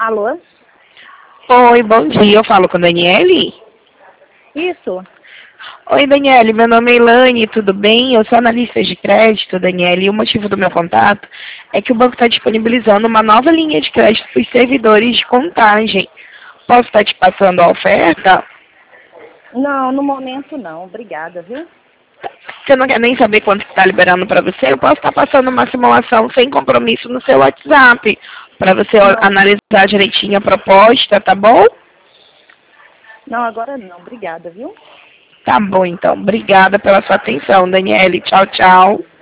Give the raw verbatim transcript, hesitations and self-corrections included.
Alô? Oi, bom dia. Eu falo com a Daniele? Isso. Oi, Daniele. Meu nome é Ilane, tudo bem? Eu sou analista de crédito, Daniele, e o motivo do meu contato é que o banco está disponibilizando uma nova linha de crédito para os servidores de contagem. Posso estar te passando a oferta? Não, no momento não. Obrigada, viu? Você não quer nem saber quanto está liberando para você? Eu posso estar passando uma simulação sem compromisso no seu WhatsApp, para você Não, analisar direitinho a proposta, tá bom? não, agora não. Obrigada, viu? Tá bom, então. Obrigada pela sua atenção, Daniele. Tchau, tchau.